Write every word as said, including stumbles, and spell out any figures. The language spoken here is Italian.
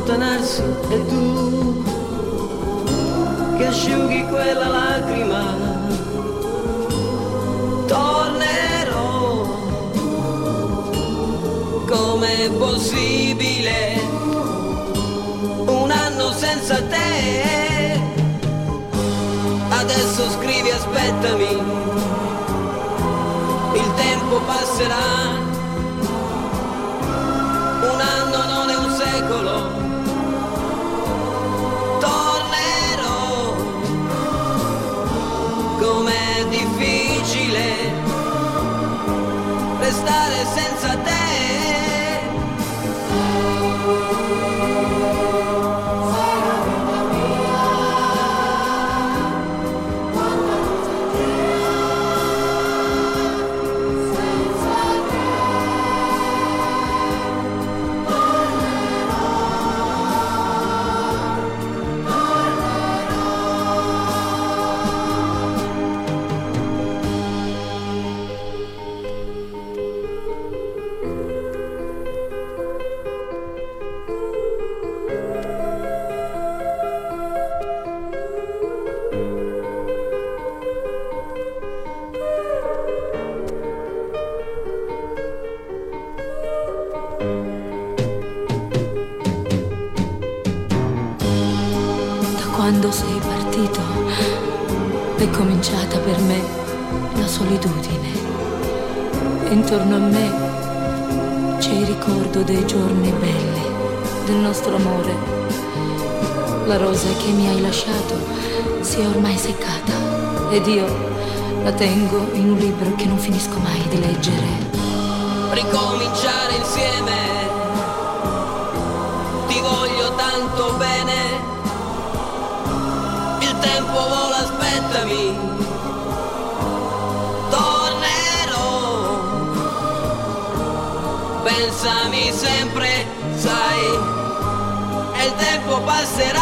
allontanarsi e tu che asciughi quella lacrima. Tornerò, com'è possibile un anno senza te? Adesso scrivi aspettami, il tempo passerà. Un anno non è un secolo. Tornerò, com'è difficile restare senza te. Quando sei partito è cominciata per me la solitudine. Intorno a me c'è il ricordo dei giorni belli, del nostro amore. La rosa che mi hai lasciato si è ormai seccata ed io la tengo in un libro che non finisco mai di leggere. Ricominciare insieme, ti voglio tanto bene. Il tempo vola, aspettami. Tornerò, pensami sempre, sai, e il tempo passerà.